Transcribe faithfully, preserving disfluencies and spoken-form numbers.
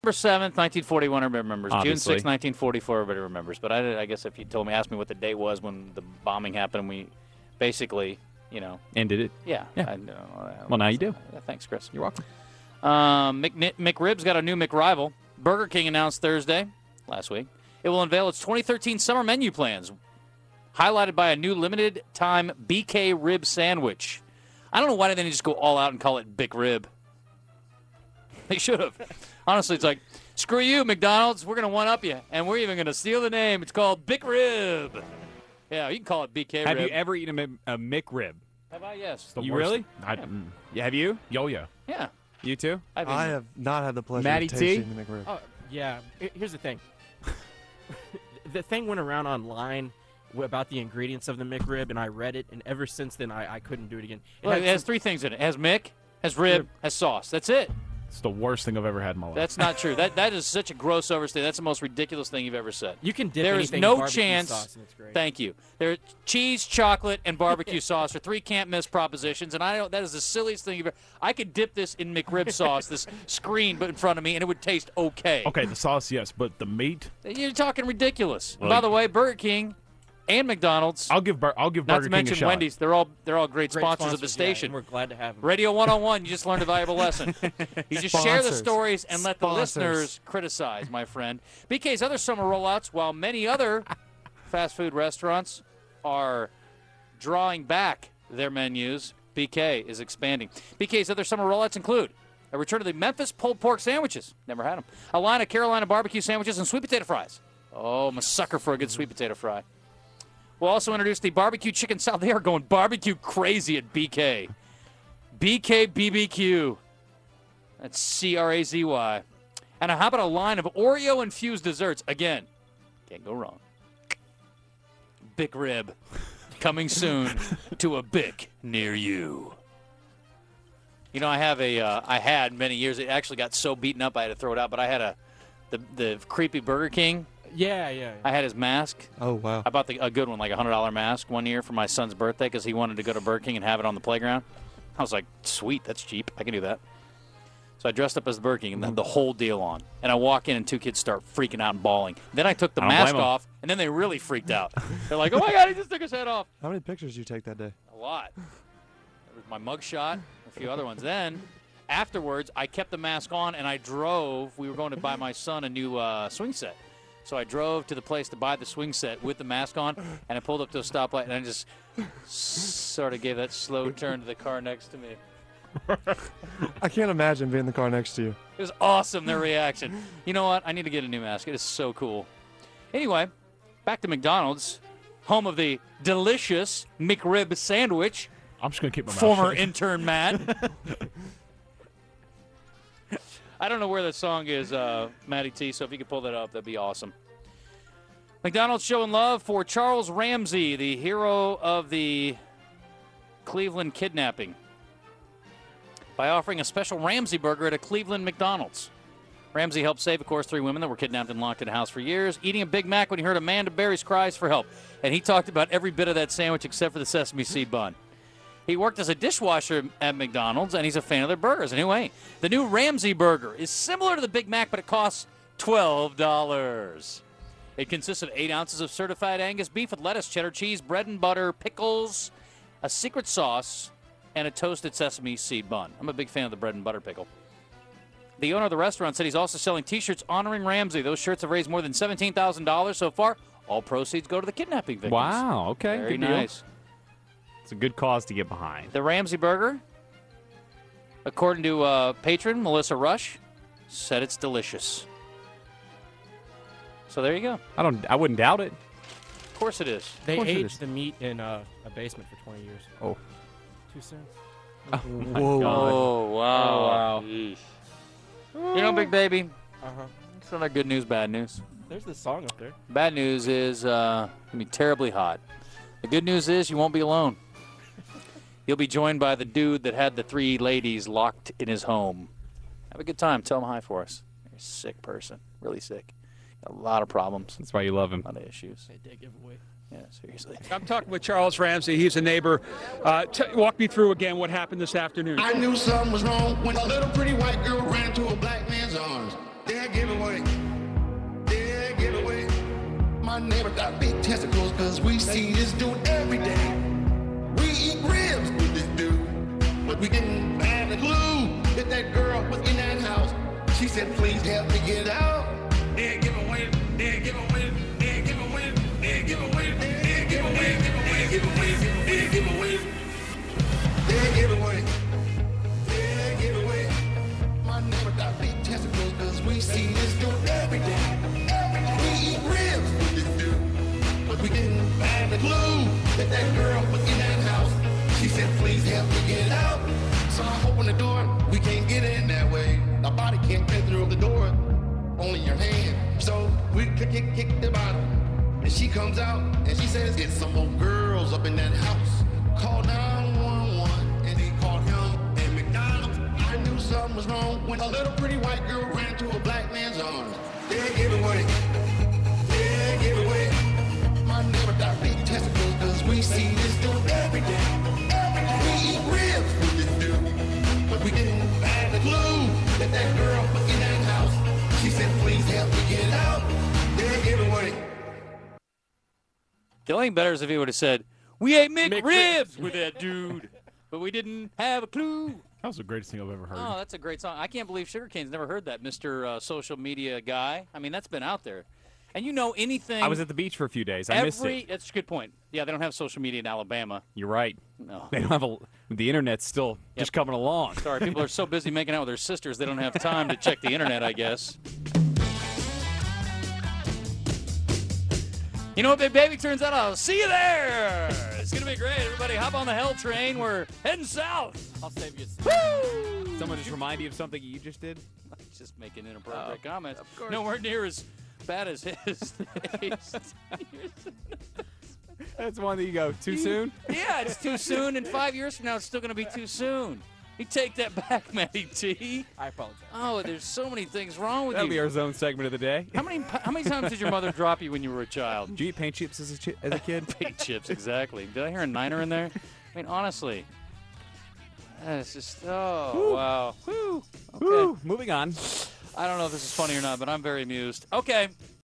December seventh, nineteen forty-one, everybody remembers. Obviously. June sixth, nineteen forty-four, everybody remembers. But I, I guess if you told me, asked me what the date was when the bombing happened, we basically, you know. Ended it. Yeah. Yeah. I know. Well, now you do. Yeah, thanks, Chris. You're welcome. Um, Mc, McRib's got a new McRival. Burger King announced Thursday, last week, it will unveil its twenty thirteen summer menu plans, highlighted by a new limited-time B K rib sandwich. I don't know why they didn't just go all out and call it Bic Rib. They should have. Honestly, it's like, screw you, McDonald's. We're going to one-up you, and we're even going to steal the name. It's called Bic Rib. Yeah, you can call it B K Have Rib. you ever eaten a, Mc- a McRib? Have I? Yes. You worst. really? I, Yeah. mm, Yeah, have you? Yo, yeah. Yeah. You too? I've I eaten- have not had the pleasure Matty of T? tasting the McRib. Oh, yeah. Here- Here's the thing. The thing went around online w- about the ingredients of the McRib, and I read it, and ever since then, I, I couldn't do it again. It Well, had it has some- three things in it. It has Mick, has rib, has sauce. That's it. It's the worst thing I've ever had in my life. That's not true. That That is such a gross overstatement. That's the most ridiculous thing you've ever said. You can dip There is anything in no barbecue chance. sauce, and it's great. Thank you. There, cheese, chocolate, and barbecue sauce are three can't miss propositions, and I don't. That is the silliest thing you've ever. I could dip this in McRib sauce, this screen, but in front of me, and it would taste okay. Okay, the sauce, yes, but the meat. You're talking ridiculous. Well, By the way, Burger King and McDonald's, I'll give Bur- I'll give not Burger to King a mention shot. Wendy's, they're all they're all great, Great sponsors, of the sponsors, yeah, station. and we're glad to have them. Radio one oh one, you just learned a valuable lesson. You just share the Sponsors. stories and let the Sponsors. listeners criticize, my friend. B K's other summer rollouts, while many other fast food restaurants are drawing back their menus, B K is expanding. B K's other summer rollouts include a return to the Memphis pulled pork sandwiches. Never had them. A line of Carolina barbecue sandwiches and sweet potato fries. Oh, I'm a sucker for a good sweet potato fry. We'll also introduce the barbecue chicken salad. They are going barbecue crazy at B K. B K B B Q. That's C R A Z Y. And how about a line of Oreo-infused desserts? Again, can't go wrong. Bic Rib. Coming soon to a Bic near you. You know, I have a, uh, I had many years, it actually got so beaten up I had to throw it out, but I had a, the, the creepy Burger King. Yeah, yeah. yeah. I had his mask. Oh, wow. I bought the, a good one, like a one hundred dollar mask one year for my son's birthday because he wanted to go to Burger King and have it on the playground. I was like, sweet, that's cheap. I can do that. So I dressed up as Burger King and had the whole deal on. And I walk in and two kids start freaking out and bawling. Then I took the I don't mask blame 'em. off, and then they really freaked out. They're like, oh, my God, he just took his head off. How many pictures did you take that day? A lot. There was my mug shot, a few other ones. Then, afterwards, I kept the mask on, and I drove. We were going to buy my son a new uh, swing set. So I drove to the place to buy the swing set with the mask on, and I pulled up to a stoplight, and I just sort of gave that slow turn to the car next to me. I can't imagine being in the car next to you. It was awesome, their reaction. You know what? I need to get a new mask. It is so cool. Anyway, back to McDonald's, home of the delicious McRib sandwich. I'm just gonna keep my mouth Former shut. intern Matt. I don't know where the song is, uh, Matty T, so if you could pull that up, that'd be awesome. McDonald's showing love for Charles Ramsey, the hero of the Cleveland kidnapping, by offering a special Ramsey burger at a Cleveland McDonald's. Ramsey helped save, of course, three women that were kidnapped and locked in a house for years, eating a Big Mac when he heard Amanda Berry's cries for help. And he talked about every bit of that sandwich except for the sesame seed bun. He worked as a dishwasher at McDonald's, and he's a fan of their burgers. Anyway, the new Ramsey burger is similar to the Big Mac, but it costs twelve dollars. It consists of eight ounces of certified Angus beef with lettuce, cheddar cheese, bread and butter, pickles, a secret sauce, and a toasted sesame seed bun. I'm a big fan of the bread and butter pickle. The owner of the restaurant said he's also selling T-shirts honoring Ramsey. Those shirts have raised more than seventeen thousand dollars so far. All proceeds go to the kidnapping victims. Wow, okay. Very good deal. nice. It's a good cause to get behind. The Ramsey burger, according to uh, patron Melissa Rush, said it's delicious. So there you go. I don't. I wouldn't doubt it. Of course it is. They course it is. aged the meat in uh, a basement for twenty years. Oh. Too soon. Whoa. Oh, wow. Oh, wow. Yeesh. You know, Big Baby, Uh-huh. it's not good news, bad news. There's the song up there. Bad news is uh, going to be terribly hot. The good news is you won't be alone. You'll be joined by the dude that had the three ladies locked in his home. Have a good time. Tell him hi for us. You're a sick person. Really sick. Got a lot of problems. That's why you love him. A lot of issues. They did give away. Yeah, seriously. I'm talking with Charles Ramsey. He's a neighbor. Uh, t- walk me through again what happened this afternoon. I knew something was wrong when a little pretty white girl ran to a black man's arms. They had Dead giveaway. Dead giveaway. My neighbor got big testicles cause we see this dude every day. We eat ribs with this dude, but we didn't have a clue that that girl was in that house. She said, please help me get out. Dead giveaway, dead giveaway, dead giveaway, dead giveaway, dead giveaway, dead giveaway, dead giveaway, dead giveaway, dead giveaway. My neighbor got big testicles cause we see this dude every day. We eat ribs with this dude, but we didn't have a clue that that girl was in that house. She said, please help me get out. So I open the door, we can't get in that way. The body can't fit through the door, only your hand. So we kick, kick, kick the bottom. And she comes out and she says, it's some old girls up in that house. Call nine one one and they called him and McDonald's. I knew something was wrong when a little pretty white girl ran to a black man's arms. Dead giveaway. Dead giveaway. My neighbor got big testicles cause we see this dude every day. Every day. We eat ribs with this dude, but we didn't have a clue that that girl was in that house. She said, please help me get out. Dead giveaway. The only thing better is if he would have said, we ate McRibs McRibs. with that dude, but we didn't have a clue. That was the greatest thing I've ever heard. Oh, that's a great song. I can't believe Sugarcane's never heard that, Mister Uh, social media guy. I mean, that's been out there. And you know anything. I was at the beach for a few days. I every, missed it. That's a good point. Yeah, they don't have social media in Alabama. You're right. No. They don't have a. The internet's still Yep. just coming along. Sorry, people are so busy making out with their sisters, they don't have time to check the internet, I guess. You know what, big baby? Turns out I'll see you there. It's going to be great. Everybody hop on the hell train. We're heading south. I'll save you. Woo! Someone just remind you of something you just did? Just making inappropriate Oh, comments. of course. Nowhere near as bad as his. That's one that you go, too soon? Yeah, it's too soon. And five years from now, it's still going to be too soon. You take that back, Matty T. I apologize. Oh, there's so many things wrong with That'll you. be our zone segment of the day. How many how many times did your mother drop you when you were a child? Did you eat paint chips as a, chi- as a kid? Paint chips, exactly. Did I hear a niner in there? I mean, honestly. It's just, oh, wow. Woo. Okay. Woo. Moving on. I don't know if this is funny or not, but I'm very amused. Okay.